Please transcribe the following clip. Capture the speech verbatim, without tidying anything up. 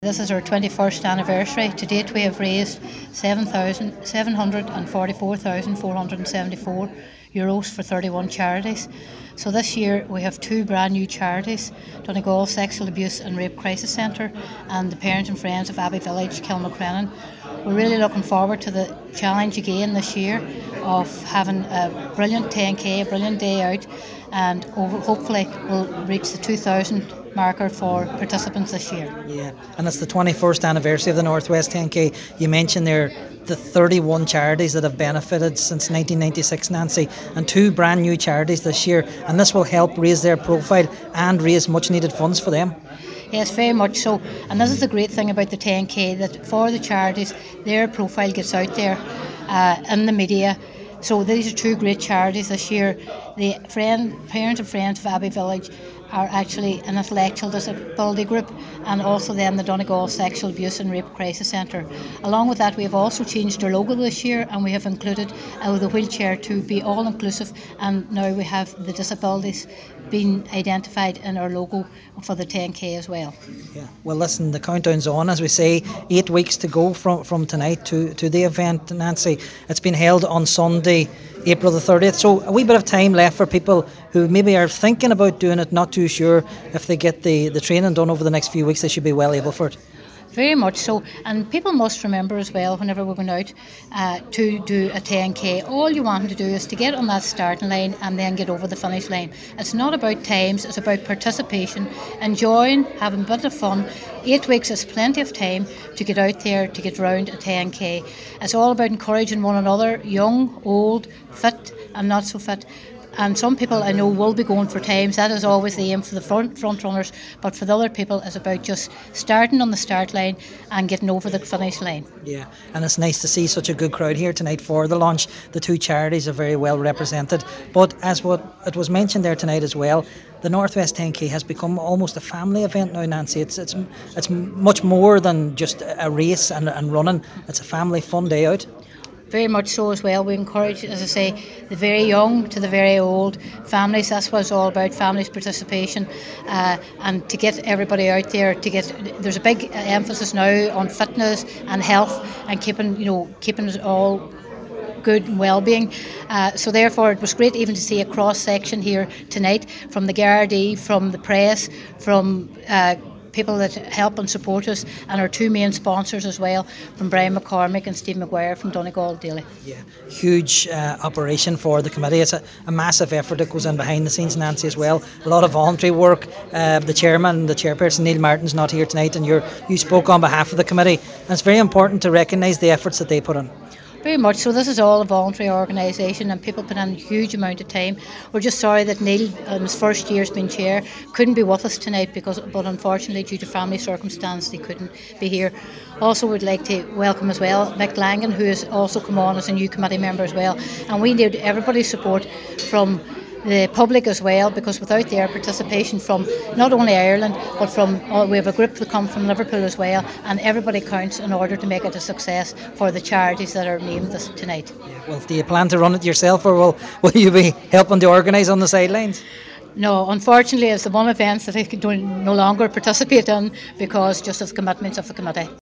This is our twenty-first anniversary. To date, we have raised seven hundred forty-four thousand four hundred seventy-four euros for thirty-one charities. So this year we have two brand new charities, Donegal Sexual Abuse and Rape Crisis Centre and the Parents and Friends of Abbey Village, Kilmacrennan. We're really looking forward to the challenge again this year of having a brilliant ten K, a brilliant day out, and over, hopefully we'll reach the two thousand marker for participants this year. Yeah, and it's the twenty-first anniversary of the Northwest ten K. You mentioned there the thirty-one charities that have benefited since nineteen ninety-six, Nancy, and two brand new charities this year, and this will help raise their profile and raise much needed funds for them. Yes, very much so. And this is the great thing about the ten K, that for the charities, their profile gets out there uh, in the media. So these are two great charities this year. The friend, Parents and Friends of Abbey Village are actually an intellectual disability group, and also then the Donegal Sexual Abuse and Rape Crisis Centre. Along with that, we have also changed our logo this year, and we have included uh, the wheelchair to be all inclusive, and now we have the disabilities being identified in our logo for the ten K as well. Yeah. Well, listen, the countdown's on, as we say, eight weeks to go from, from tonight to, to the event, Nancy. It's been held on Sunday, April the thirtieth, so a wee bit of time left for people who maybe are thinking about doing it, not too sure if they get the, the training done over the next few weeks, they should be well able for it. Very much so, and people must remember as well, whenever we're going out uh, to do a ten K, all you want to do is to get on that starting line and then get over the finish line. It's not about times, it's about participation, enjoying, having a bit of fun. Eight weeks is plenty of time to get out there to get round a ten K. It's all about encouraging one another, young, old, fit and not so fit. And some people I know will be going for times. That is always the aim for the front front runners, but for the other people it's about just starting on the start line and getting over the finish line. Yeah, and it's nice to see such a good crowd here tonight for the launch. The two charities are very well represented, but as what it was mentioned there tonight as well, the Northwest ten K has become almost a family event now, Nancy. It's it's it's much more than just a race and, and running. It's a family fun day out. Very much so as well. We encourage, as I say, the very young to the very old, families. That's what it's all about, families participation, uh, and to get everybody out there. To get there's a big emphasis now on fitness and health and keeping you know keeping it all good and well-being. Uh, so therefore it was great even to see a cross-section here tonight from the Gardaí, from the press, from uh, people that help and support us, and our two main sponsors as well, from Brian McCormick and Steve McGuire from Donegal Daily. Yeah, huge uh, operation for the committee. It's a, a massive effort that goes in behind the scenes, Nancy, as well. A lot of voluntary work. Uh, the chairman, the chairperson, Neil Martin's not here tonight, and you're, you spoke on behalf of the committee. And it's very important to recognise the efforts that they put in. Very much so. This is all a voluntary organisation and people put in a huge amount of time. We're just sorry that Neil, in his first year as being chair, couldn't be with us tonight, because, but unfortunately due to family circumstances he couldn't be here. Also would like to welcome as well Mick Langan, who has also come on as a new committee member as well, and we need everybody's support from the public as well, because without their participation from not only Ireland but from uh, we have a group that come from Liverpool as well, and everybody counts in order to make it a success for the charities that are named this tonight. Yeah, well, do you plan to run it yourself, or will, will you be helping to organise on the sidelines? No, unfortunately it's the one event that I can no longer participate in because just of commitments of the committee.